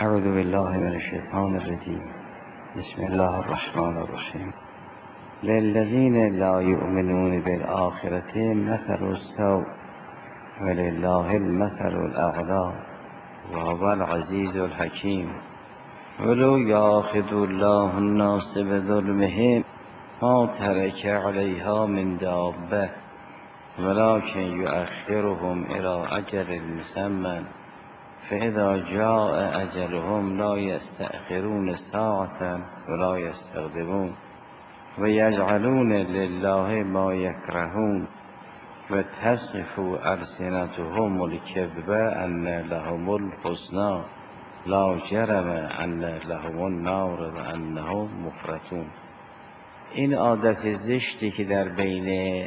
اعوذ بالله من الشیطان الرجیم. بسم الله الرحمن الرحیم. للذین لا یؤمنون بالآخرة مثل السوء ولله المثل الاعلی وهو العزیز الحکیم. ولو یأخذ الله الناس بظلمهم ما ترک علیها من دابة ولکن یؤخرهم الی اجل مسمى فاذا جاء اجلهم لا یستأخرون ساعة ولا یستقدمون ویجعلون لله ما یکرهون وتصف ألسنتهم الکذب ان لهم الحسنى لا جرم ان لهم النار وانهم مفرطون. این عادت زشتی که در بین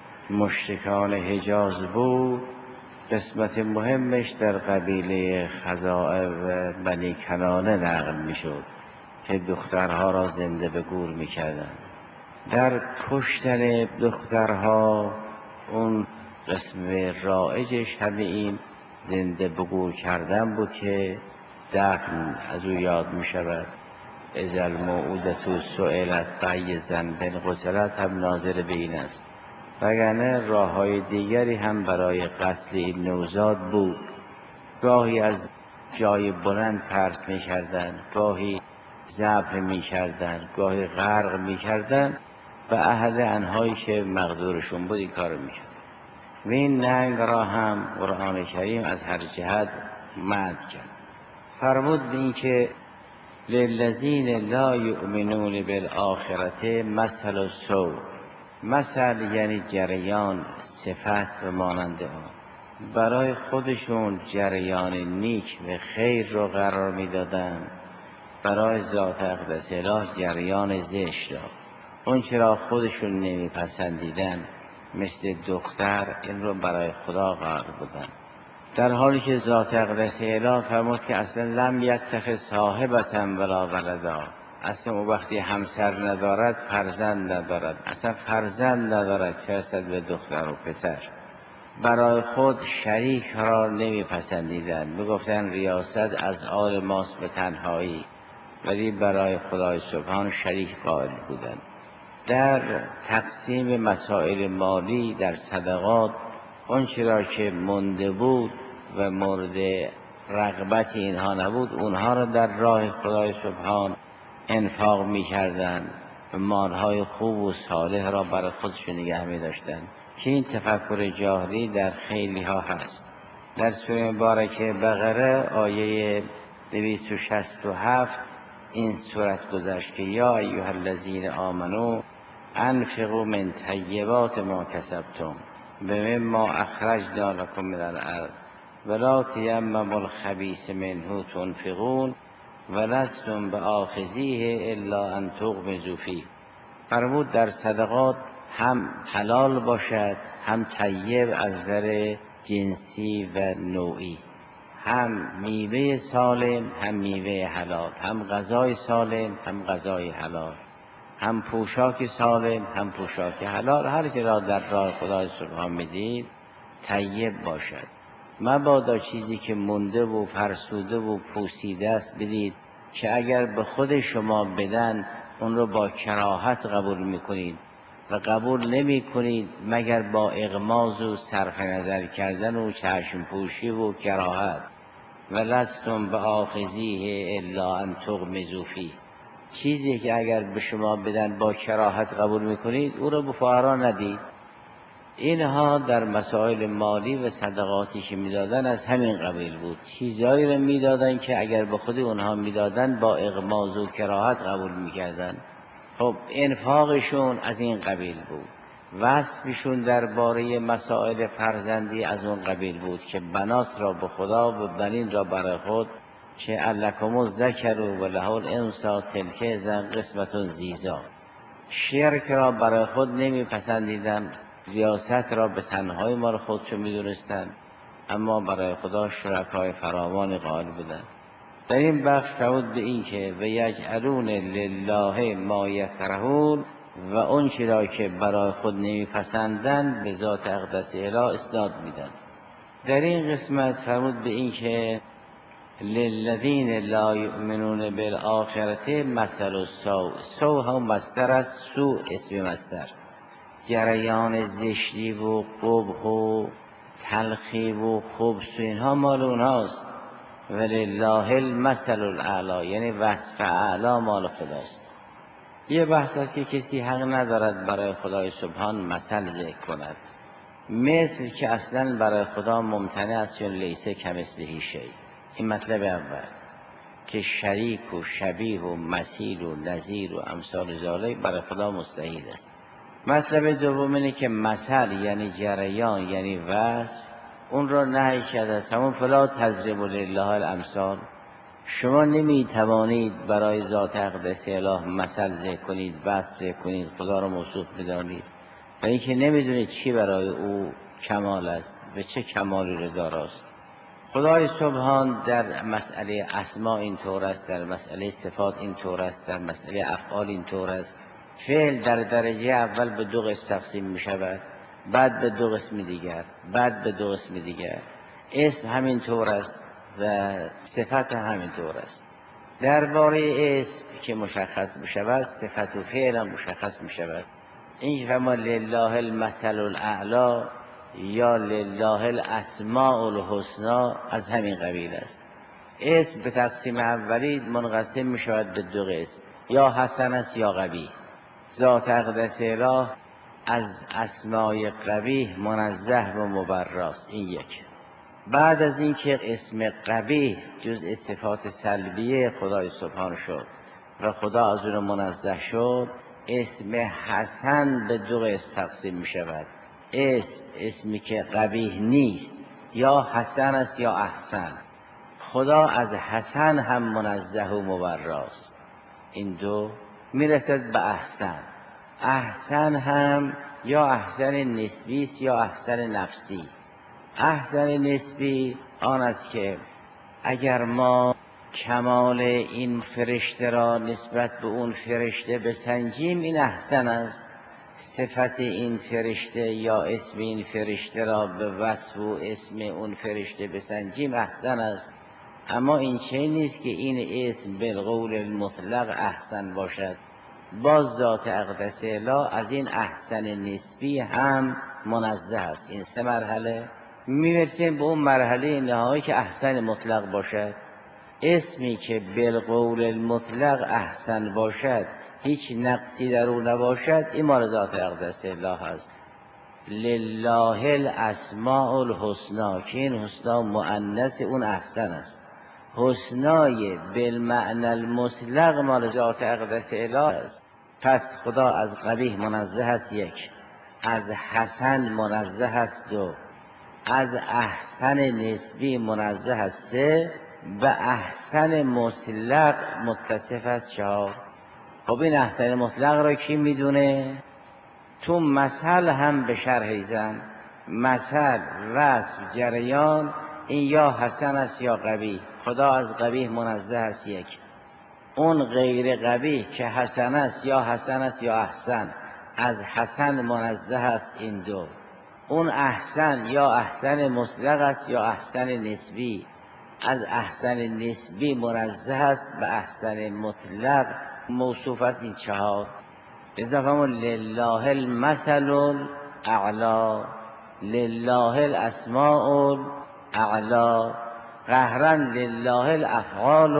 مشرکان حجاز بود، قسمت مهمش در قبیله خزاعه و بنی کنانه نقل می شد که دخترها را زنده به گور می کردن. در کشتن دخترها اون قسم رایجش همه این زنده به گور کردن بود که دفن از او یاد می شود. اذا الموءودة سئلت بأی ذنب قتلت هم ناظر به این است. وگرنه راه‌های دیگری هم برای قتل این نوزاد بود. گاهی از جای بلند پرت می‌کردند، گاهی ذبح می‌کردند، گاهی غرق می‌کردند و احد آنهایی که مقدورشون بود این کارو می‌کرد. و این ننگ را هم قرآن کریم از هر جهت منع کرد. فرمود به این که للذین لا یؤمنون بالآخرة مثل السوء. مثل یعنی جریان، صفت و مانند آن. برای خودشون جریان نیک و خیر رو قرار میدادن، برای ذات اقدس اله جریان زشت را. اون چرا خودشون نمیپسندیدن مثل دختر، این رو برای خدا قرار بودن، در حالی که ذات اقدس اله فرمود که اصلا لم یتخذ صاحبة ولا ولدا. اصلا او وقتی همسر ندارد فرزند ندارد، اصلا فرزند ندارد، چه رسد به دختر و پسر. برای خود شریک را نمیپسندیدند، میگفتند ریاست از آل ماست به تنهایی، ولی برای خدای سبحان شریک قائل بودند. در تقسیم مسائل مالی در صدقات آنچه را که مونده بود و مورد رغبت اینها نبود، اونها را در راه خدای سبحان انفاق می‌کردند و مالهای خوب و صالح را برای خودشون نگه می‌داشتند که این تفکر جاهلی در خیلی ها هست. در سوره مبارکه بقره آیه 267 این سورت گذشت که یا ایها الذین آمنوا انفقوا من طیبات ما کسبتم مما اخرجنا لكم من الارض ولا تیمموا الخبیث منه تنفقون ولستم بآخذیه الا ان تغمضوا فیه. فرمود در صدقات هم حلال باشد، هم طیب از نظر جنسی و نوعی، هم میوه سالم هم میوه حلال، هم غذای سالم هم غذای حلال، هم پوشاک سالم هم پوشاک حلال. هر چه را در راه خدای سبحان میدید طیب باشد. مبادا چیزی که مونده و فرسوده و پوسیده است بدید که اگر به خود شما بدن اون رو با کراهت قبول میکنید و قبول نمی کنید مگر با اغماض و صرف نظر کردن و چشم پوشی و کراهت. ولستم بآخذیه الا ان تغمضوا فیه. چیزی که اگر به شما بدن با کراهت قبول میکنید او را به فقرا ندید. اینها در مسائل مالی و صدقاتی که میدادن از همین قبیل بود. چیزایی را میدادن که اگر به خود اونها میدادن با اغماض و کراهت قبول میکردن. خب انفاقشون از این قبیل بود. وصفشون درباره مسائل فرزندی از اون قبیل بود که بنات را به خدا و بنین را برای خود، که الکم الذکر و له الانثی تلک اذا قسمة ضیزی. شرک را برای خود نمیپسندیدن، ریاست را به تنهایی مال خودشون میدونستند، اما برای خدا شرکای فراوانی قائل بودند. در این بخش فرمود به این که و یجعلون لله ما یکرهون و اون چی را که برای خود نمیپسندند به ذات اقدس اله اسناد میدن. در این قسمت فرمود به این که للذین لا یؤمنون بالآخرة مثل السوء. سوء هم مصدر است، سوء اسم مصدر. جریان زشتی و قبح و تلخی و خبث و اینها مال اونهاست. ولله المثل الاعلی، یعنی وصف اعلی مال خداست. یه بحث است که کسی حق ندارد برای خدای سبحان مثل ذکر کند، مثل که اصلا برای خدا ممتنع است، چون لیس کمثله شیء. این مطلب اول که شریک و شبیه و مثیل و نظیر و امثال ذالک برای خدا مستحیل است. مطلب دوم اینه که مثل یعنی جریان، یعنی وصف، اون را نهی کرده است. همون فلا تضربوا لله الامثال، شما نمی توانید برای ذات اقدس اله مثل ذکر کنید، وصف ذکر کنید، خدا را موصوف بدانید، و اینکه نمیدونید چی برای او کمال است و چه کمالی را داراست. خدای سبحان در مسئله اسما اینطور است، در مسئله صفات اینطور است، در مسئله افعال اینطور است. فعل در درجه اول به دو قسم تقسیم می شود، بعد به دو قسم دیگر، بعد به دو قسم دیگر. اسم همینطور است و صفت همینطور است. درباره اسم که مشخص می شود، صفت و فعل هم مشخص می شود. این فرما لله المثل الاعلی یا لله الاسماء الحسنی از همین قبیل است. اسم به تقسیم اولی منقسم می شود به دو قسم، یا حسن است یا قبیح. ذات اقدس اله از اسمای قبیح منزه و مبراست. این یک. بعد از اینکه اسم قبیح جزء صفات سلبیه خدای سبحان شد و خدا از اون منزه شد، اسم حسن به دو قسم تقسیم می شود. اسمی که قبیح نیست، یا حسن است یا احسن. خدا از حسن هم منزه و مبراست. این دو میرسد به احسن. احسن هم یا احسن نسبی است یا احسن نفسی. احسن نسبی آن است که اگر ما کمال این فرشته را نسبت به اون فرشته بسنجیم، این احسن است. صفت این فرشته یا اسم این فرشته را به وصف و اسم اون فرشته بسنجیم، احسن است. اما این چه نیست که این اسم بالقول المطلق احسن باشد. باز ذات اقدس اله از این احسن نسبی هم منزه است. این سه مرحله میرسیم به اون مرحله نهایی که احسن مطلق باشد. اسمی که بالقول المطلق احسن باشد، هیچ نقصی در او نباشد، این مال ذات اقدس اله است. لله الاسماء الحسنی، که این حسنا مؤنث اون احسن است. حسنای بالمعنی المطلق مال ذات اقدس اله است. پس خدا از قبیح منزه است، یک. از حسن منزه است، دو. از احسن نسبی منزه است، سه. و احسن مطلق متصف است، چهار. خب این احسن مطلق را کی میدونه؟ تو مثل هم به شرح زن، مثل، وصف، جریان، این یا حسن است یا قبیح. خدا از قبیح منزه است، یک. اون غیر قبیح که حسن است یا حسن است یا احسن، از حسن منزه است، این دو. اون احسن یا احسن مطلق است یا احسن نسبی، از احسن نسبی منزه است، به احسن مطلق موصوف است، این چهار. اضافه لله المثل الاعلی، لله الاسماء الاعلی، قهرا لله الافعال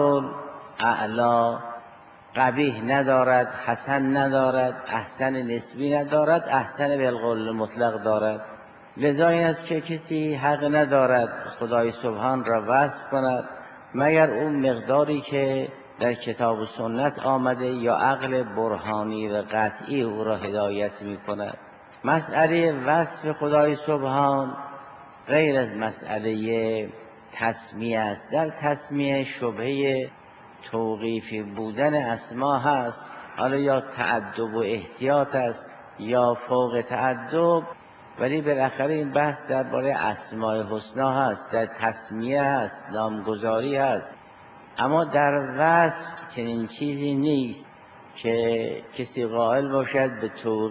الاعلی. قبیح ندارد، حسن ندارد، احسن نسبی ندارد، احسن بالقول مطلق دارد. لذا این است که کسی حق ندارد خدای سبحان را وصف کند مگر اون مقداری که در کتاب و سنت آمده یا عقل برهانی و قطعی او را هدایت می کند. مسئله وصف خدای سبحان غیر از مسئله تسمیه است. در تسمیه شبهه توقیفی بودن اسما هست، حالا یا تعدب و احتیاط است یا فوق تعدب، ولی بالاخره این بحث درباره اسماء حسنا هست، در تسمیه هست، نامگذاری هست. اما در وصف چنین چیزی نیست که کسی قائل باشد به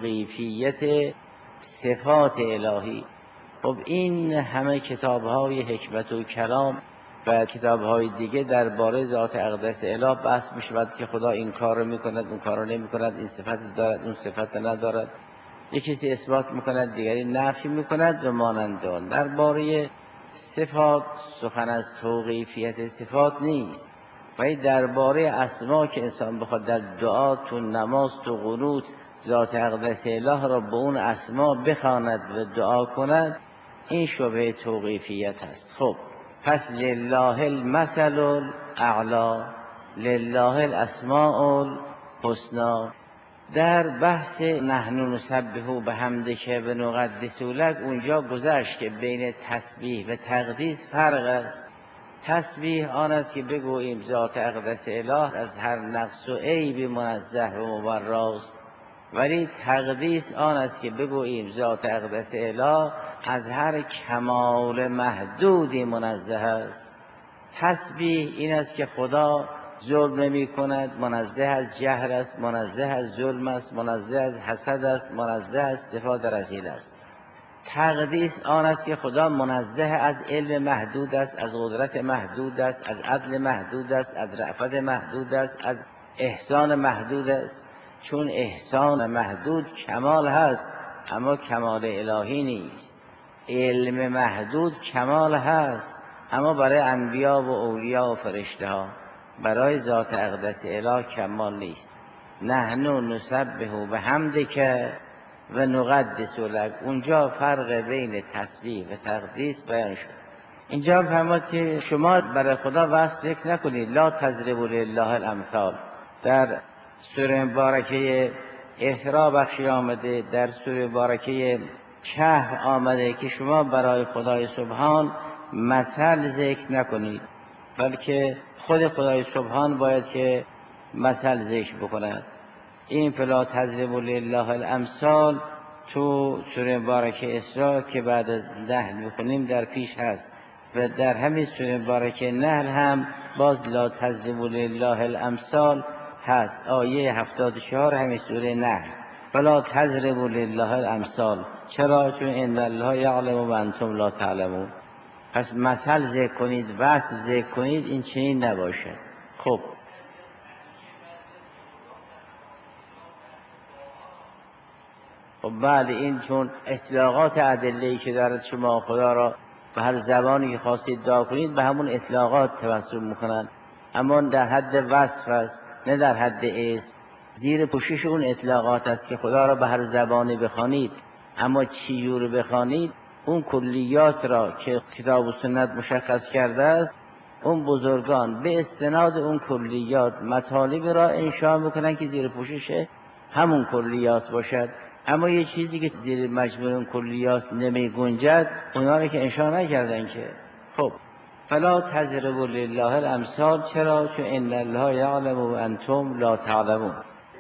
توقیفیت صفات الهی. خب این همه کتاب‌های حکمت و کلام و کتاب‌های دیگه درباره ذات اقدس اله بحث می‌شود که خدا این کار رو می‌کند، اون کار رو نمی‌کند، این صفت دارد، اون صفت ندارد. یک کسی اثبات می‌کند، دیگری نفی می‌کند و مانند آن. درباره صفات سخن از توقیفیت صفات نیست، ولی درباره اسما که انسان بخواد در دعا، تو نماز، تو قنوت ذات اقدس اله را به اون اسما بخواند و دعا کند، این شبهه توقیفیت است. خب پس لله المثل الاعلی، لله الاسماء الحسنی. در بحث نحن نسبح بحمدک و نقدس لک اونجا گذشت که بین تسبیح و تقدیس فرق است. تسبیح آن است که بگوییم ذات اقدس اله از هر نقص و عیب منزه و مبراست، ولی تقدیس آن است که بگوییم ذات اقدس اله از هر کمال محدودی منزه است. تسبیح این است که خدا ظلم نمی کند، منزه از جهل است، منزه از ظلم است، منزه از حسد است، منزه از صفات رذیل است. تقدیس آن است که خدا منزه از علم محدود است، از قدرت محدود است، از عدل محدود است، از رأفت محدود است، از احسان محدود است. چون احسان محدود کمال هست اما کمال الهی نیست، علم محدود کمال هست اما برای انبیا و اولیا و فرشته ها، برای ذات اقدس اله کمال نیست. نحن نسبح بحمدک و نقدس لک، اونجا فرق بین تسبیح و تقدیس بیان شد. اینجا فرمود که شما برای خدا وصف فکر نکنید، لا تضربوا لله الامثال. در سوره مبارکه اسراء بخشی آمده، در سوره مبارکه کهف آمده که شما برای خدای سبحان مثل ذکر نکنید، بلکه خود خدای سبحان باید که مثل ذکر بکند. این فلا تضربوا لله الامثال تو سوره مبارکه اسراء که بعد از نحل میخونیم در پیش هست، و در همین سوره مبارکه نحل هم باز لا تضربوا لله الامثال هست، آیه 74 همین سوره نحل. فلا تضربوا لله الامثال، چرا؟ چون ان الله یعلم و انتم لا تعلمون. پس مثل ذکر کنید، وصف ذکر کنید، این چنین نباشد. خب بعد این چون اطلاقات ادله‌ای که دارد شما خدا را به هر زبانی که خواستید دعا کنید به همون اطلاقات توسل میکنند، اما در حد وصف است نه در حد اسم. زیر پوشش اون اطلاقات است که خدا را به هر زبانی بخوانید، اما چی جور بخوانید اون کلیات را که کتاب و سنت مشخص کرده است، اون بزرگان به استناد اون کلیات مطالب را انشاء میکنند که زیر پوشش همون کلیات باشد. اما یه چیزی که زیر مجموع اون کلیات نمی گنجد اونا رو که انشاء نکردن که. خب فلا تضربوا لله الامثال، چرا؟ چون ان الله یعلم و انتم لا تعلمون.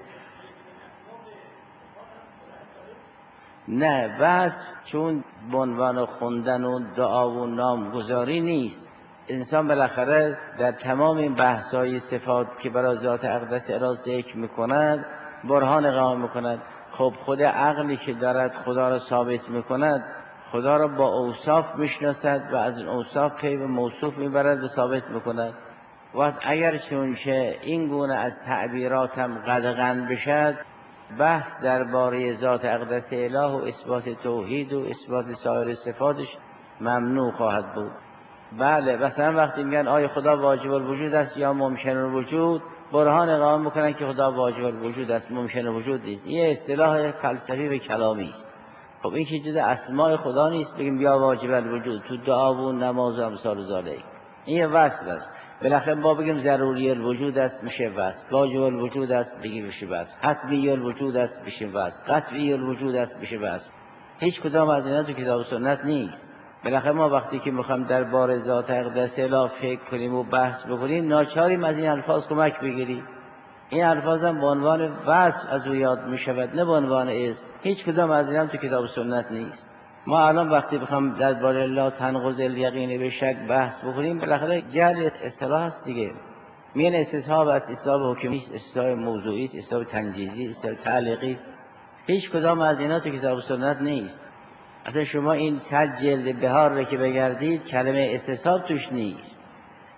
نه وصف چون به عنوان خوندن و دعا و نامگذاری نیست. انسان بالاخره در تمام این بحث‌های صفات که برای ذات اقدس اله ذکر می‌کند برهان اقامه می‌کند. خب خود عقلی که دارد خدا را ثابت می‌کند، خدا را با اوصاف می‌شناسد و از این اوصاف پی به موصوف می‌برد و ثابت می‌کند. و اگر چون که این گونه از تعبیراتم قدغن بشد، بحث درباره ذات اقدس اله و اثبات توحید و اثبات سایر صفاتش ممنوع خواهد بود. بله مثلا وقتی میگن آیا خدا واجب الوجود است یا ممکن الوجود، برهان اقامه میکنن که خدا واجب الوجود است، ممکن الوجود نیست. این اصطلاح فلسفی و کلامی است. خب این که جز اسماء خدا نیست بگیم یا واجب الوجود تو دعا و نماز و امثال ذالک. این وصف است. بالاخره ما بگیم ضروری الوجود است میشه وصف، واجب الوجود است بگیم میشه وصف، حتمی الوجود است میشه وصف، قطعی الوجود است میشه وصف. هیچ کدام از اینا تو کتاب و سنت نیست. بالاخره ما وقتی که میخوایم درباره ذات اقدس اله فکر کنیم و بحث بکنیم ناچاریم از این الفاظ کمک بگیریم. این الفاظ هم به عنوان وصف از او یاد میشود نه به عنوان اسم. هیچ کدام از اینا تو کتاب و سنت نیست. ما الان وقتی بخوام درباره لا تنقض الیقین به شک بحث بکنیم بالاخره جعل اصطلاح است دیگه. میان استصحاب است، استصحاب حکمی است، استصحاب موضوعی است، استصحاب تنجیزی است، استصحاب تعلیقی است. هیچ کدام از اینا تو کتاب و سنت نیست. اصلا شما این 100 جلد بهار رو که بگردید کلمه استصحاب توش نیست.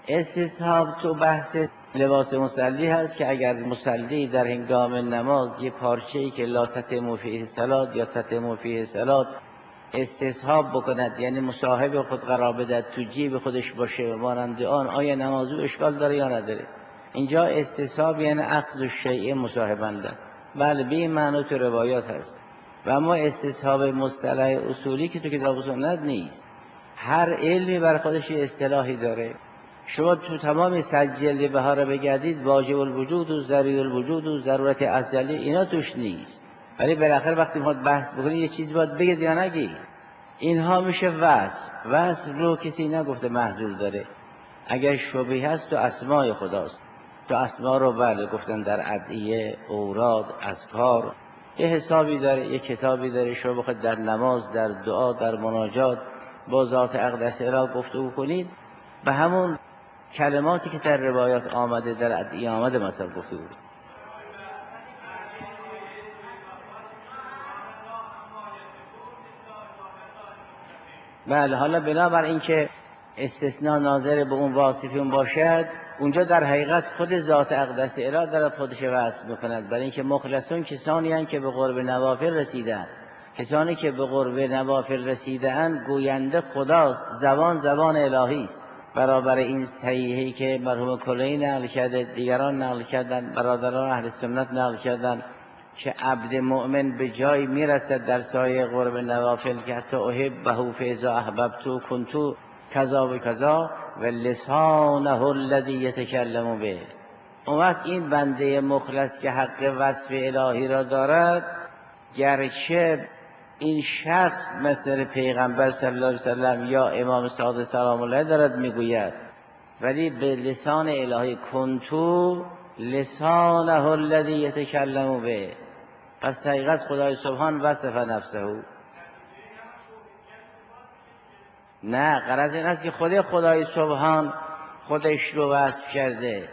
استصحاب تو بحث لباس مصلی هست که اگر مصلی در هنگام نماز یه پارچه‌ای که لا تتم فیه صلات یا تتم فیه صلات استصحاب بکند، یعنی مصاحب خود قرار بدهد، تو جیب خودش باشه و مانند آن، آیا نماز او اشکال داره یا نداره؟ اینجا استصحاب یعنی اخذ الشیء مصاحباً له. بله، به این معنی تو روایات هست. و اما استصحاب مصطلح اصولی که تو کتاب سنت نیست. هر علمی بر خودش اصطلاحی داره. شما تو تمام سجل بهار بگردید، واجب الوجود و ضروری الوجود و ضرورت ازلی اینا توش نیست. ولی بالاخره وقتی میخواد بحث بکنید یه چیز باید بگید یا نگید. اینها میشه وصف رو کسی نگفته محذور داره. اگر شبیه هست تو اسماء خداست. تو اسماء رو بله گفتن در ادعیه، اوراد، اذکار یه حسابی داره، یه کتابی داره. شما بخواید در نماز، در دعا، در مناجات با ذات اقدس اله گفتگو کنید، به همون کلماتی که در روایات آمده، در ادعیه آمده مثلا گفتگو. بله، حالا بنابر اینکه استثناء ناظر به اون واصفون باشد، اونجا در حقیقت خود ذات اقدس اله دارد خودش وصف میکند. برای اینکه مخلصون کسانی هستند که به قرب نوافل رسیدند. کسانی که به قرب نوافل رسیدند گوینده خداست، زبان الهی است. برابر این صحیحی که مرحوم کلینی نقل کرده، دیگران نقل کردند، برادران اهل سنت نقل کردند که عبد مؤمن به جای میرسد در سایه قرب نوافل که حتی احبه فاذا احببت کنت کذا و کذا و لسانه الذی یتکلم به. اون وقت این بنده مخلص که حق وصف الهی را دارد، گرچه این شخص مثل پیغمبر صلی الله علیه وسلم یا امام صادق سلام الله دارد میگوید، ولی به لسان الهی کنتو لسانه الذی یتکلم به. پس حقیقت خدای سبحان وصف نفسه. نه، غرض این است که خدای سبحان خودش رو وصف کرده.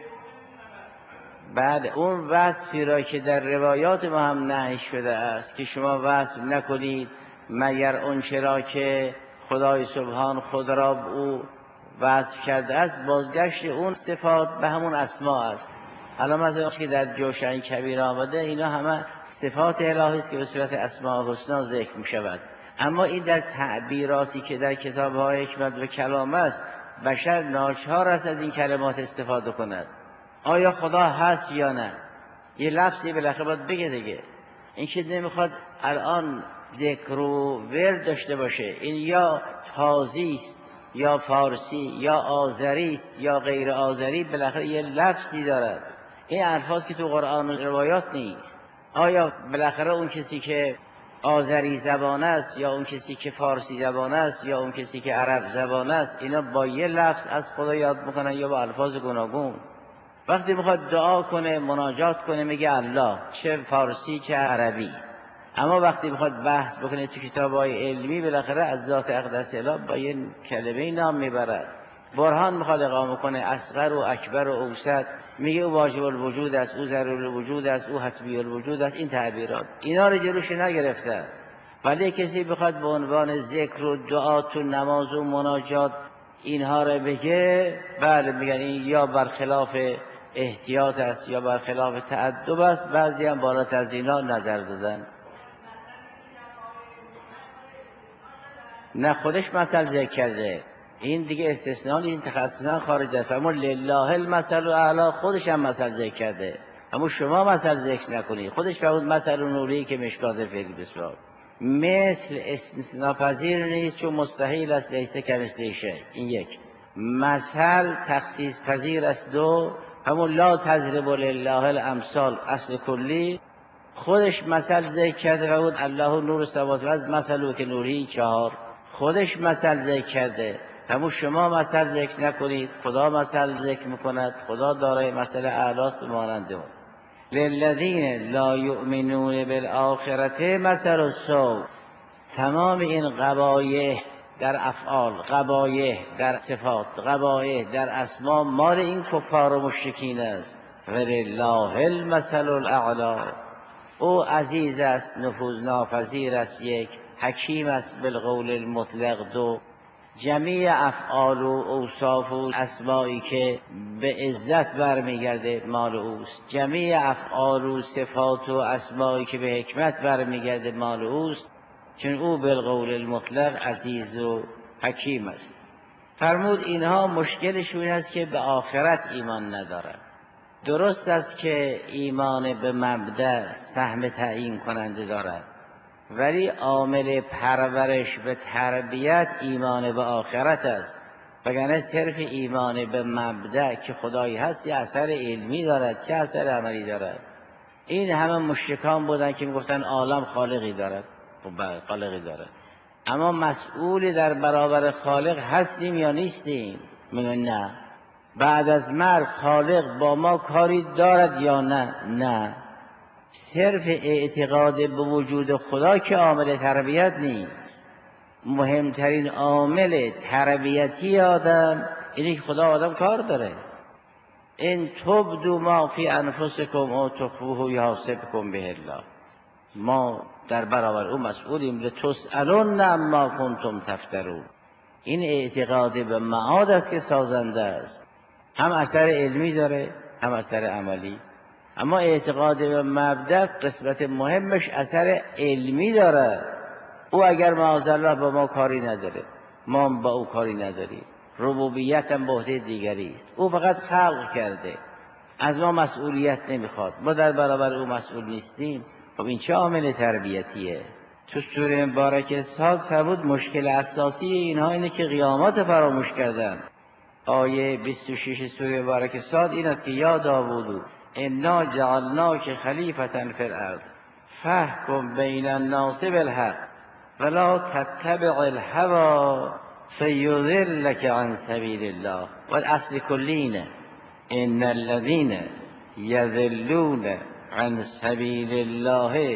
بعد اون وصفی را که در روایات ما هم نهی شده است که شما وصف نکنید مگر اون چرا که خدای سبحان خود را او وصف کرده است، بازگشت اون صفات به همون اسما است. الان مثلا که در جوشن کبیر آمده، اینا همه صفات الهی است که به صورت اسماء الحسنا ذکر می شود. اما این در تعبیراتی که در کتاب‌های حکمت و کلام است، بشر ناچار است از این کلمات استفاده کند. آیا خدا هست یا نه؟ یه لفظی بالاخره باید بگه دیگه. این که نمیخواد الان ذکر و ورد داشته باشه، این یا تازی است یا فارسی یا آذری است یا غیر آذری، بالاخره یه لفظی دارد. این الفاظ که تو قرآن و روایات نیست. آیا بالاخره اون کسی که آذری زبان است یا اون کسی که فارسی زبان است یا اون کسی که عرب زبان است، اینا با یه لفظ از خدا یاد میکنن یا با الفاظ گوناگون؟ وقتی میخواد دعا کنه، مناجات کنه، میگه الله، چه فارسی چه عربی. اما وقتی میخواد بحث بکنه تو کتاب‌های علمی، بالاخره از ذات اقدس اله با یه کلمه نام میبرد. برهان میخواد اقامه کنه، اصغر و اکبر و اوسط، میگه او واجب الوجود است، او ضروری الوجود است، او حتمی الوجود است. این تعبیرات اینا رو جلوش نگرفته. ولی کسی بخواد به عنوان ذکر و دعا تو نماز و مناجات اینها رو بگه، بله میگن این یا برخلاف احتیاط است یا برخلاف تأدب است. بعضی هم بالاتر از اینا نظر دادن. نه، خودش مثل ذکر کرده. این دیگه استثناء، این تخصصا خارج فرمون لله المثل الاعلی، خودش هم مثل ذکر کرده. اما شما مثل ذکر نکنید. خودش فرمود مثل نوری که مشکات فکر بسیار مثل استثناء پذیر نیست، چون مستحیل است لیس کمثله شیء. این یک. مثل تخصیص پذیر است. دو، همون لا تضرب لله الامثال اصل کلی، خودش مثل ذکر کرده و بود الله نور السماوات والارض مثلو که نوری. چهار، خودش مثل ذکر کرده. همون شما مثل ذکر نکنید، خدا مثل ذکر میکند. خدا دارای مثل اعلاست مانند اون. للذین لا یؤمنون بالآخرة مثل السوء. تمام این قبایح در افعال، قبایح در صفات، قبایح در اسما مال این کفار و مشرکین است. ولله المثل الاعلی. او عزیز است، نفوذ ناپذیر است. یک، حکیم است بالقول المطلق. دو، جمیع افعال و اوصاف و اسمایی که به عزت برمیگرده مال اوست، جمیع افعال و صفات و اسمایی که به حکمت برمیگرده مال اوست، چون او بالقول المطلق عزیز و حکیم است. فرمود اینها مشکلشون است که به آخرت ایمان ندارن. درست است که ایمان به مبدأ سهم تعیین کننده دارد، ولی عامل پرورش به تربیت ایمان به آخرت است. وگرنه صرف ایمان به مبدأ که خدایی هست یه اثر علمی دارد، چه اثر عملی دارد؟ این همه مشرکان بودن که میگفتن عالم خالقی دارد. خب خالقی دارد، اما مسئول در برابر خالق هستیم یا نیستیم؟ میگن نه. بعد از مرگ خالق با ما کاری دارد یا نه؟ نه. صرف اعتقاد به وجود خدا که عامل تربیت نیست. مهمترین عامل تربیتی آدم اینه که خدا آدم کار داره. این تبدو ما فی انفسکم او تخفوه یحاسبکم به الله. ما در برابر او مسئولیم. لتسألن عما کنتم تفترون. این اعتقاد به معاد است که سازنده است، هم اثر علمی داره هم اثر عملی. اما اعتقاد به مبدأ قسمت مهمش اثر علمی داره. او اگر معاذالله با ما کاری نداره، ما با او کاری نداریم، ربوبیت هم به عهده دیگری است. او فقط خلق کرده، از ما مسئولیت نمیخواد، ما در برابر او مسئول نیستیم. خب این چه عامل تربیتیه؟ تو سوره مبارکه صاد فرمود مشکل اساسی اینها اینه که قیامت فراموش کردن. آیه 26 سوره مبارکه صاد این است که یا داوود انا جعلناک خلیفة فی الارض فاحکم بین الناس بالحق ولا تتبع الهوى فیضلک عن سبیل الله. و الاصل کلینه ان الذین یضلون عن سبیل الله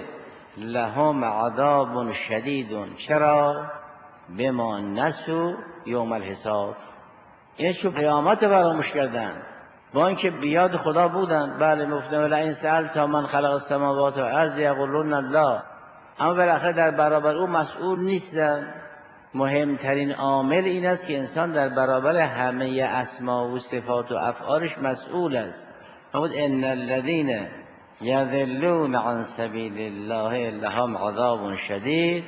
لهم عذاب شدید. چرا؟ بما نسوا یوم الحساب. این چون قیامت فراموش کردن، با اینکه بیاد خدا بودن. بله مفتن ولی این سأل تا من خلق السماوات و الارض یقولون الله، اما بالاخره در برابر او مسئول نیستن. مهمترین عامل این است که انسان در برابر همه اسما و صفات و افعالش مسئول است. فرمود ان الذین یضلون عن سبیل الله لهم عذاب شدید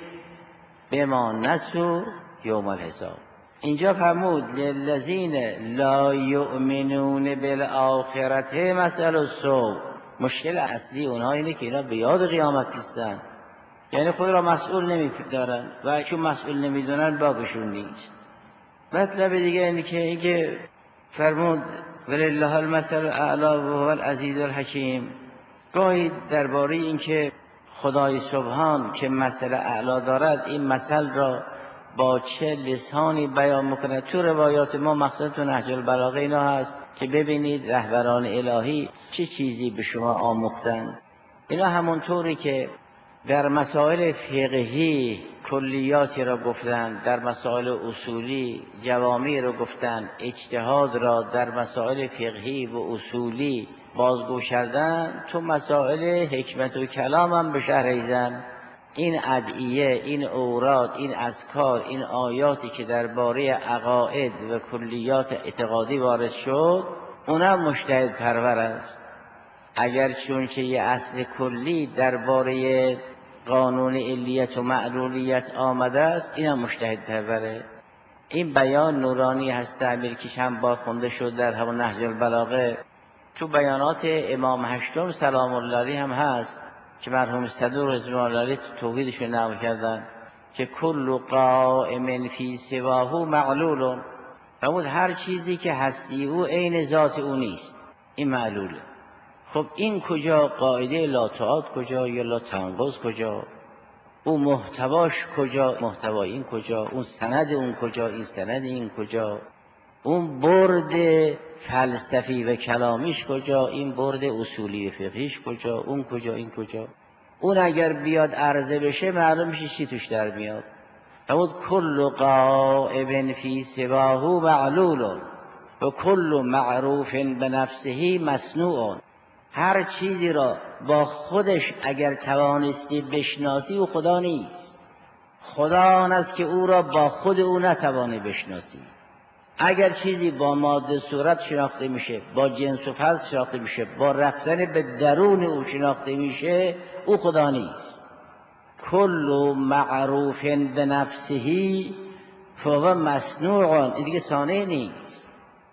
بما نسوا یوم الحساب. اینجا فرمود للذین لا یؤمنون بالآخرة مثل السوء. مشکل اصلی اونها اینه که اینا به یاد قیامت نیستن، یعنی خود را مسئول نمیدارن و چون مسئول نمیدونن باقشون نیست. مطلب دیگه اینه که فرمود ولله المثل الاعلی و هو العزیز الحکیم. گاهی درباره این که خدای سبحان که مثل اعلا دارد، این مثل را با چه لسانی بیان میکنه. تو روایات ما مقصد تو نهج البلاغه اینا هست که ببینید رهبران الهی چه چیزی به شما آموختن. اینا همونطوری که در مسائل فقهی کلیاتی را گفتن، در مسائل اصولی جوامی را گفتن، اجتهاد را در مسائل فقهی و اصولی بازگو کردن، تو مسائل حکمت و کلام هم به شهر ریزن. این ادعیه، این اوراد، این اذکار، این آیاتی که درباره عقاید و کلیات اعتقادی وارد شد، اونم مجتهد پرور است. اگر چونچه یه اصل کلی درباره قانون علیت و معلولیت آمده است، اینم مجتهد پروره. این بیان نورانی هست، تعبیر که چند بار خونده شد در همون نهج البلاغه. تو بیانات امام هشتم سلام الله علیه هم هست که مرحوم صدوق رضوان الله علیه تو توحیدشون نقل کردن که کل قائم فی سواه معلول. فرمود هر چیزی که هستی او عین ذات او نیست، این معلوله. خب این کجا؟ قاعده لا تعاد کجا یا لا تنقض کجا؟ او محتواش کجا؟ محتوای این کجا؟ اون سند اون کجا؟ این سند این کجا؟ اون برد فلسفی و کلامیش کجا؟ این برد اصولی و فقهیش کجا؟ اون کجا؟ این کجا؟ اون اگر بیاد عرضه بشه معلوم میشه چی توش در میاد. فرمود کل قائب فی سواه معلول و کل معروف بنفسه مصنوع. هر چیزی را با خودش اگر توانستی بشناسی او خدا نیست. خدا آن است که او را با خود او نتوانی بشناسی. اگر چیزی با ماده صورت شناخته میشه، با جنس و فصل شناخته میشه، با رفتن به درون او شناخته میشه، او خدا نیست. کل معروف به نفسه فهو مصنوع، این دیگه صانع نیست.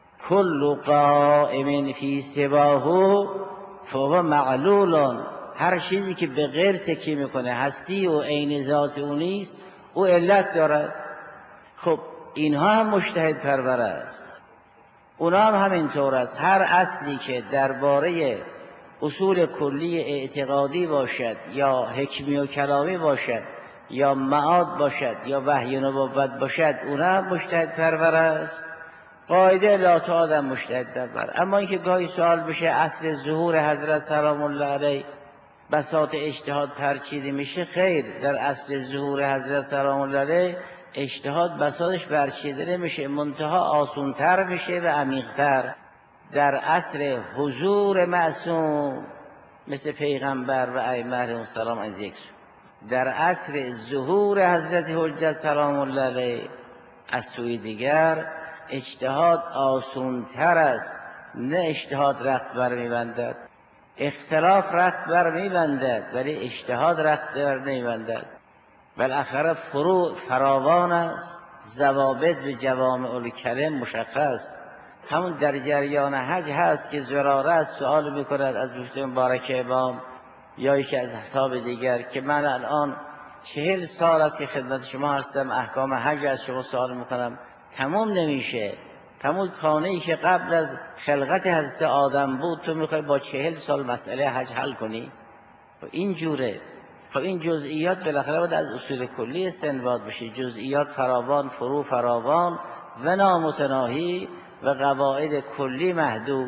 کل قائم فی سواه فهو معلول، هر چیزی که به غیر تکیه میکنه، هستی و عین ذات او نیست، او علت دارد. خب اینها هم مجتهد پرور است، اونا هم همینطور است. هر اصلی که درباره اصول کلی اعتقادی باشد یا حکمی و کلامی باشد یا معاد باشد یا وحی و نبوت باشد، اونا هم مجتهد پرور است. قاعده لا تعادم مجتهد پرور. اما اینکه گاهی سوال بشه اصل ظهور حضرت سلام الله علیه بساط اجتهاد پرچیده میشه، خیر، در اصل ظهور حضرت سلام الله علیه اجتهاد بساطش برچیده نمیشه، منتها آسونتر میشه و عمیقتر. در اصل حضور معصوم مثل پیغمبر و ائمه علیهم السلام از یک سو، در اصل ظهور حضرت حجت سلام الله علیه از سوی دیگر اجتهاد آسونتر است. نه اجتهاد رخت بر میبندد، اختلاف رخت بر میبندد ولی اجتهاد رخت بر نمیبندد. بالاخره فروع فراوان است، ضوابط به جوامع الکلم مشخص. همون در جریان حج هست که زراره از سوال میکند از مفتی مبارک امام یا یکی از اصحاب دیگر که من الان 40 سال است که خدمت شما هستم، احکام حج از شما سوال میکنم، تمام نمیشه. تمام خانه‌ای که قبل از خلقت حضرت آدم بود تو میخوای با 40 سال مسئله حج حل کنی؟ این جوره. خب این جزئیات بالاخره باید از اصول کلی استنباط بشه، جزئیات فراوان، فروع فراوان و نامتناهی و قواعد کلی محدود.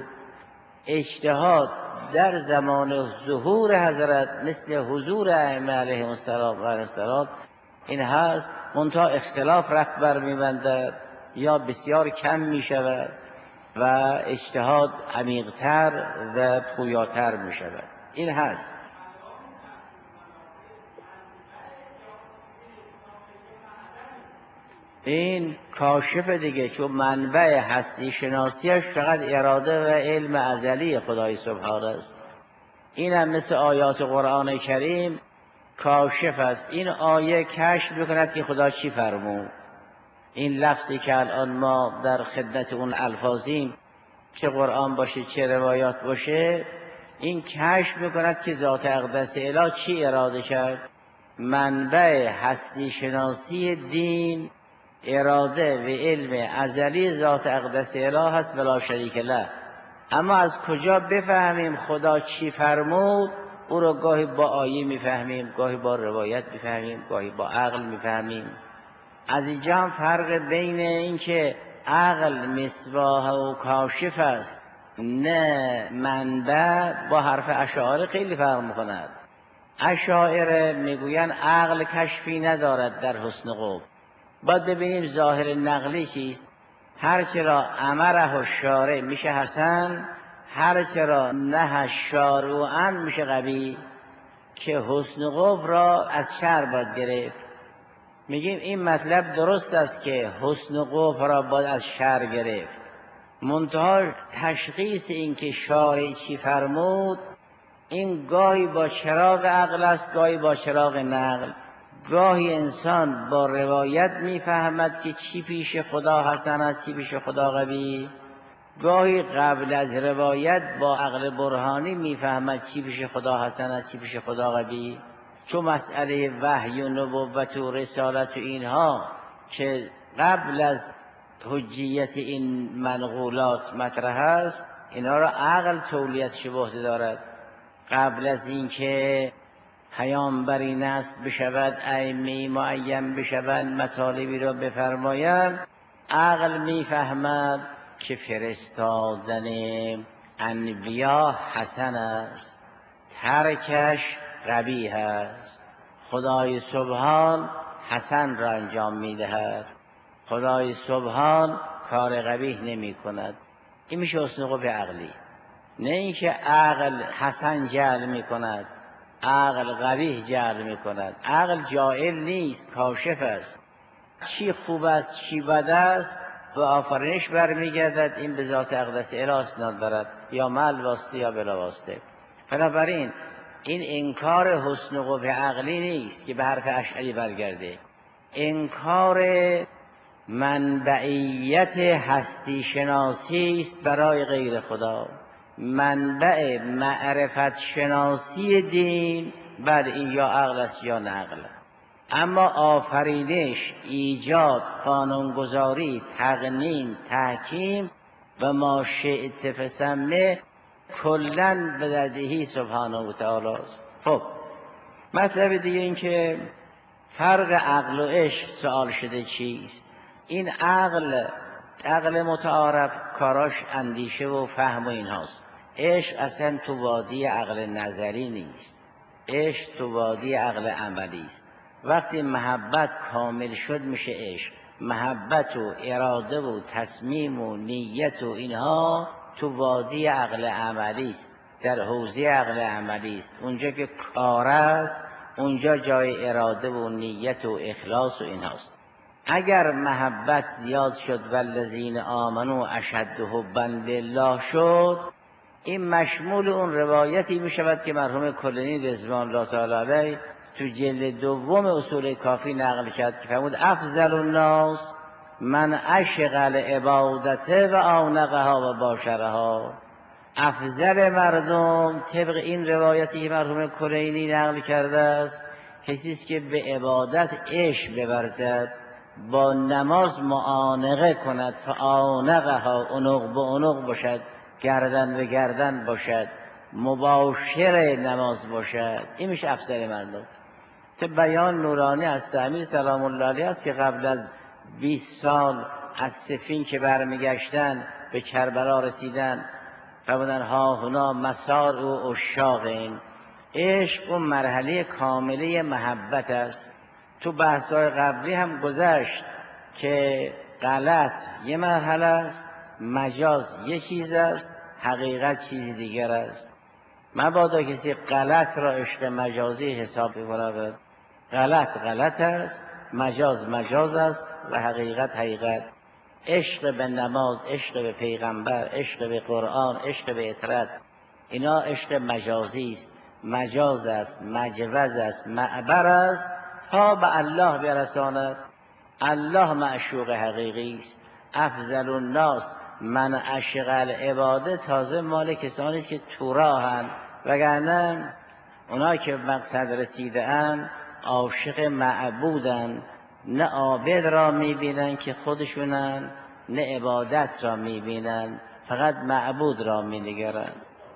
اجتهاد در زمان ظهور حضرت مثل حضور ائمه علیهم السلام این هست، منتها اختلاف رخت بر میبندد یا بسیار کم میشود و اجتهاد عمیقتر و پویاتر میشود. این هست. این کاشف دیگه، چون منبع هستی شناسیش فقط اراده و علم ازلی خدای سبحانه است. این هم مثل آیات قرآن کریم کاشف است. این آیه کشف میکند که خدا چی فرمود. این لفظی که الان ما در خدمت اون الفاظیم، چه قرآن باشه چه روایات باشه، این کشف میکند که ذات اقدس اله چی اراده کرد. منبع هستی شناسی دین اراده و علم ازلی ذات اقدس اله هست بلا شریک له. اما از کجا بفهمیم خدا چی فرمود؟ او را گاهی با آیه میفهمیم، گاهی با روایت میفهمیم، گاهی با عقل میفهمیم. از اینجا هم فرق بین این که عقل مصباح و کاشف است نه منبع با حرف اشاعره خیلی فرق میکند. اشاعره میگوین عقل کشفی ندارد در حسن قوم. باید ببینیم ظاهر نقلی چیست. هرچرا امره الشارع میشه حسن، هرچرا نهی الشارع میشه قبیح. که حسن قوم را از شر باید گرفت. میگیم این مطلب درست است که حسن قوم را باید از شر گرفت، منتها تشخیص این که شارع چی فرمود این گاهی با چراغ عقل است، گاهی با چراغ نقل. گاهی انسان با روایت میفهمد که چی پیش خدا حسن است، چی پیش خدا قبیح. گاهی قبل از روایت با عقل برهانی میفهمد چی پیش خدا حسن است، چی پیش خدا قبیح. چون مسئله وحی و نبوت و رسالت و اینها که قبل از حجیت این منقولات مطرح است، اینها را عقل تولیتش به عهده دارد. قبل از اینکه پیامبری نصب بشود، ائمه معین بشود، مطالبی را بفرمایند، عقل میفهمد که فرستادن انبیا حسن است، ترکش قبیح است. خدای سبحان حسن را انجام میدهد، خدای سبحان کار قبیح نمی کند. این میشه حسن قوه عقلی. نه اینکه عقل حسن جعل می کند عقل قبیح جعل میکند. عقل جاهل نیست، کاشف است. چی خوب است چی بد است به آفرینش برمیگردد. این به ذات اقدس اله اسناد دارد، یا مع واسطه یا بلا واسطه. بنابراین این انکار حسن و قبح عقلی نیست که به حرف اشعری برگرده، انکار منبعیت هستی شناسی است برای غیر خدا. منبع معرفت شناسی دین بر این یا عقل است یا نقل. اما آفرینش، ایجاد، قانونگذاری، تقنین، تحکیم و ما شئت فسمه کلن به ددهی سبحانه و تعالی است. خب مطلب دیگه این که فرق عقل و عشق سوال شده چیست؟ این عقل متعارف کاراش اندیشه و فهم و این هاست. عشق اصلا تو وادی عقل نظری نیست، عشق تو وادی عقل عملی است. وقتی محبت کامل شد میشه عشق. محبت و اراده و تصمیم و نیت و اینها تو وادی عقل عملی است، در حوزه عقل عملی است. اونجا که کار است اونجا جای اراده و نیت و اخلاص و اینهاست. اگر محبت زیاد شد والذین آمنوا اشد حبا لله شد، این مشمول اون روایتی می شود که مرحوم کلینی رضوان الله تعالی علیه تو جلد دوم اصول کافی نقل کرد که فرمود افضل الناس من عشق العبادته و آنقها و باشرها. افضل مردم طبق این روایتی که مرحوم کلینی نقل کرده است کسی است که به عبادت عشق بورزد، با نماز معانقه کند، فآنقها عنق به عنق باشد، گردن به گردن باشد، مباشر نماز باشد. این میشه افضل مردم. تو بیان نورانی از امیر سلام الله علیه است که قبل از 20 سال از صفین که برمیگشتن به کربلا رسیدن فرمودن ها هنا مسار و عشاق. این عشق اون مرحله کامله محبت است. تو بحث‌های قبلی هم گذشت که غلط یه مرحله است، مجاز یه چیز است، حقیقت چیزی دیگر است. مبادا کسی غلط را عشق مجازی حساب بکند. غلط است، مجاز است و حقیقت حقیقت. عشق به نماز، عشق به پیغمبر، عشق به قرآن، عشق به اطرت، اینا عشق مجازی است، مجاز است، مجوز است، معبر است تا به الله برساند. الله معشوق حقیقی است. افضل الناس من عشق العباده تازه مال کسانی است که تو راهند، وگرنه اونا که مقصد رسیده اند عاشق معبودند، نه عابد را میبینن که خودشونن، نه عبادت را میبینن، فقط معبود را مینگرن.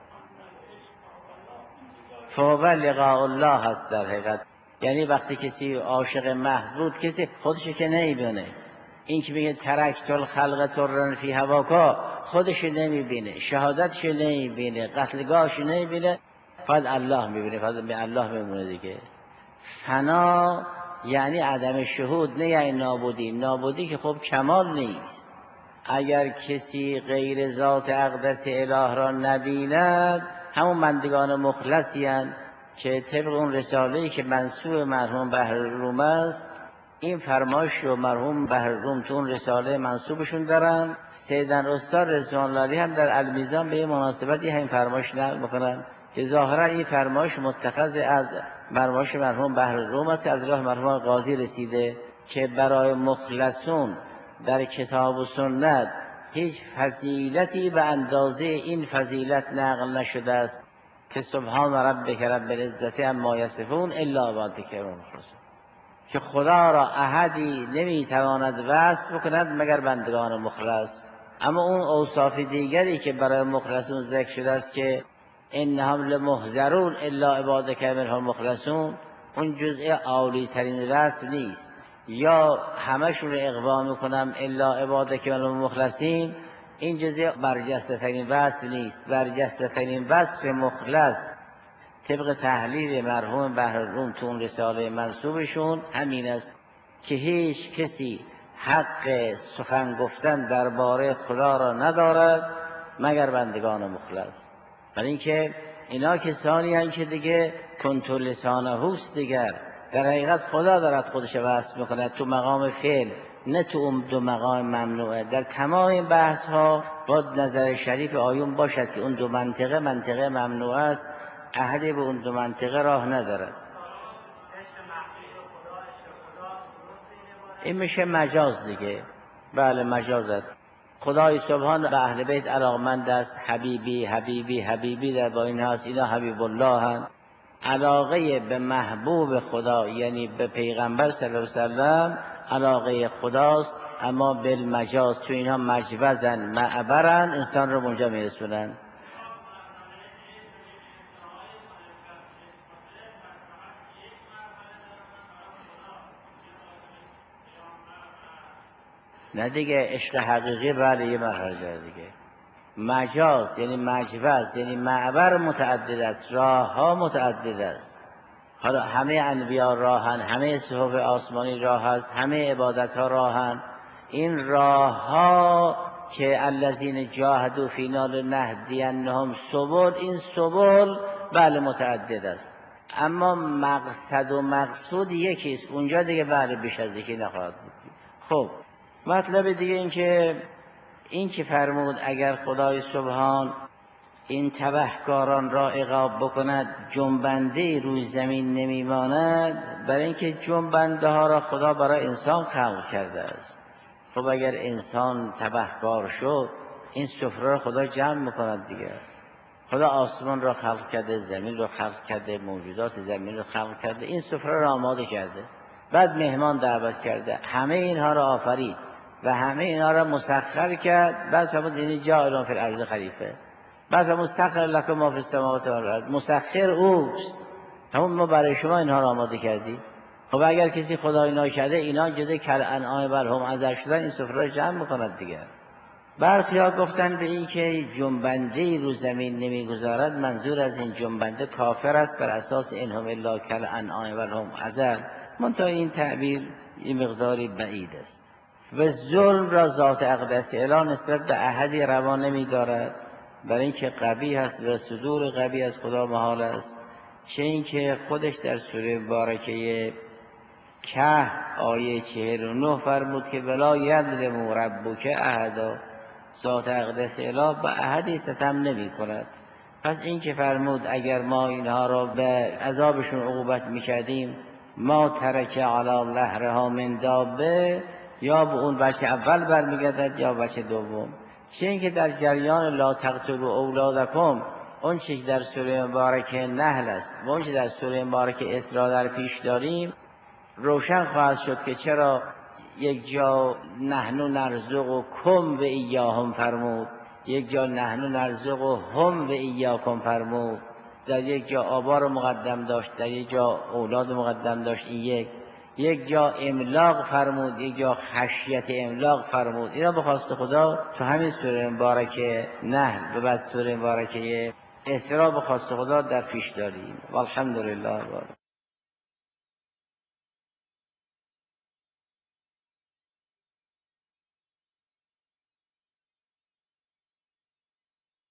فهو لقاء الله هست در حقیقت. یعنی وقتی کسی عاشق محض بود کسی خودشو که نمیبینه. این که میگه ترکت الخلق طرا فی هواکا، خودشو نمیبینه، شهادتشو نمیبینه، قتلگاهشو نمیبینه، فقط الله میبینه، فقط به الله میمونه دیگه. فنا یعنی عدم شهود، نه یعنی نابودی. نابودی که خب کمال نیست. اگر کسی غیر ذات اقدس اله را نبیند همون بندگان مخلصی هستند که طبق اون رساله‌ای که منسوب مرحوم بحرالروم است، این فرمایش رو مرحوم بحرالروم تو اون رساله منسوبشون دارن. سیدن استاد رضوان الله علیه هم در المیزان به این مناسبتی همین فرمایش نقل میکنن که ظاهرا این فرمایش متخذ از فرمایش مرحوم بحرالروم است که از راه مرحوم قاضی رسیده که برای مخلصون در کتاب و سنت هیچ فضیلتی به اندازه این فضیلت نقل نشده است که سبحان ربک رب العزة عما یصفون الا عبادک المخلصون، که خدا را احدی نمیتواند وصف بکند مگر بندگان مخلص. اما اون اوصاف دیگری که برای مخلصون ذکر شده است که انهم لمحضرون الا عبادک منهم المخلصون، اون جزء عالی ترین وصف نیست. یا همشون رو اقوا میکنم الا عبادک منهم المخلصین، این جزء برجسته ترین وصف نیست. برجسته ترین وصف مخلص طبق تحلیل مرحوم بحرالروم تو اون رساله منسوبشون همین است که هیچ کسی حق سخن گفتن درباره خدا را ندارد مگر بندگان مخلص. برای اینکه اینا کسانی هستند که دیگه کنت لسانه است، دیگر در حقیقت خدا دارد خودش وصف میکند تو مقام فعل، نه تو اون دو مقام ممنوعه. در تمام این بحث ها با نظر شریف آیون باشد که اون دو منطقه ممنوع است، احدی به اون دو منطقه راه ندارد. این میشه مجاز دیگه. بله مجاز است. خدای سبحان به اهل بیت علاقمند است. حبیبی حبیبی حبیبی در با این هست، اینا حبیب الله هست. علاقه به محبوب خدا یعنی به پیغمبر صلی الله علیه وسلم علاقه خداست، اما بالمجاز تو اینها مجوزن معبرن، انسان رو اونجا میرسونن. نه دیگه عشق حقیقی بله یه مرحله داره دیگه. مجاز یعنی مجوز یعنی معبر متعدد است، راه ها متعدد است. حالا همه انبیا راهن، همه صحف آسمانی راه است، همه عبادت ها راهن. این راه ها که الذین جاهدوا فینا لنهدینهم سبل، این سبل بله متعدد است، اما مقصد و مقصود یکیست. اونجا دیگه بله بیش از یکی نخواهد بود. خب مطلب دیگه این که فرمود اگر خدای سبحان این تبهکاران را عقاب بکند جنبنده روی زمین نمیماند، برای اینکه جنبنده ها را خدا برای انسان خلق کرده است. خب اگر انسان تبهکار شد این سفره را خدا جمع میکند دیگه. خدا آسمان را خلق کرده، زمین را خلق کرده، موجودات زمین را خلق کرده، این سفره را آماده کرده، بعد مهمان دعوت کرده، همه اینها را آفرید و همه اینها را مسخر کرد. بعد فرمود اینی جاعلون فی الارض خلیفه، بعد فرمود سخر لکم ما فی السماوات و الارض، مسخر اوست، همون ما برای شما اینها را آماده کردیم. خب اگر کسی خدا اینا کرده، اینا جده کل انعام بل هم اضل شدن، این سفره را جمع میکند دیگر. برخی‌ها گفتن به این که جنبنده رو زمین نمیگذارد، منظور از این جنبنده کافر است بر اساس انهم الا کل انعام بل هم اضل. منتها این تعبیر این مقداری بعید است و ظلم را ذات اقدس اله نسبت به احدی روا نمی‌دارد، برای اینکه قبیح است و صدور قبیح از خدا محال است. چه اینکه خودش در سوره مبارکه کهف آیه 49 فرمود که ولا یظلم ربک احدا، ذات اقدس اله به احدی ستم نمی کند. پس این که فرمود اگر ما اینها را به عذابشون عقوبت میکردیم ما ترک علی ظهرها من دابه، یا به اون بچه اول برمیگردد یا بچه دوم. چه اینکه در جریان لا تقتلوا اولادکم، اون چی که در سوره مبارکه نحل است و اون چی در سوره مبارکه اسراء در پیش داریم، روشن خواهد شد که چرا یک جا نحن نرزقکم و ایاهم فرمود، یک جا نحن نرزقهم و ایاکم فرمود، در یک جا آبا رو مقدم داشت، در یک جا اولاد مقدم داشت، این یک جا املاق فرمود، یک جا خشیت املاق فرمود. اینا به خواست خدا تو همین سوره مبارکه نحل و بعد سوره مبارکه اسراء به خواست خدا در پیش داریم. والحمدلله.